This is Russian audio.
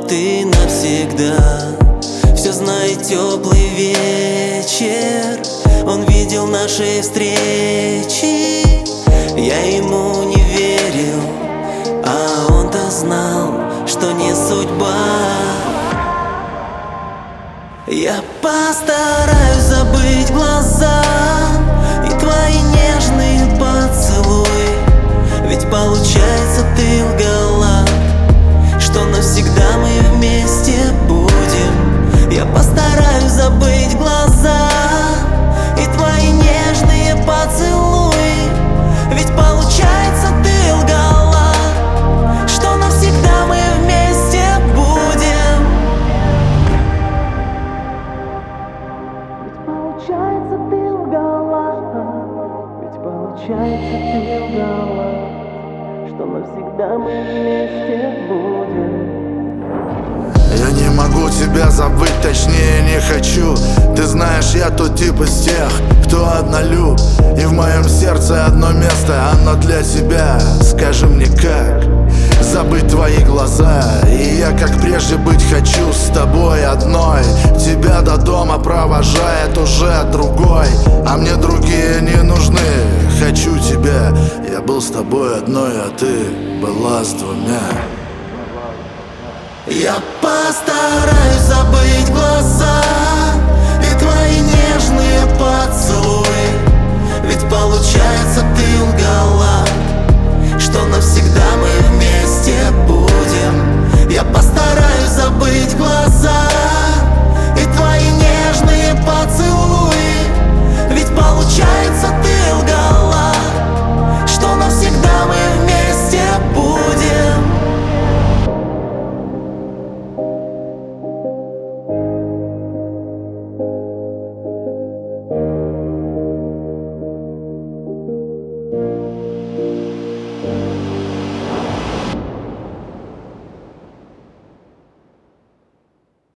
ты навсегда. Все знает теплый вечер, он видел наши встречи. Я ему не верил, а он-то знал, что не судьба. Я постараюсь забыть глаза и твои нежные поцелуи, ведь получается ты лгала, что навсегда мы вместе будем. Я постараюсь забыть глаза и твои нежные поцелуи, ведь получается ты лгала, что навсегда мы вместе будем. Ведь получается ты лгала, ведь получается ты лгала, что навсегда мы вместе будем. Я не могу тебя забыть, точнее не хочу. Ты знаешь, я тот тип из тех, кто однолюб, и в моем сердце одно место, оно для тебя. Скажи мне, как забыть твои глаза? И я как прежде быть хочу с тобой одной. Тебя до дома провожает уже другой, а мне другие не нужны. Хочу тебя, я был с тобой одной, а ты была с двумя. Я постараюсь забыть глаза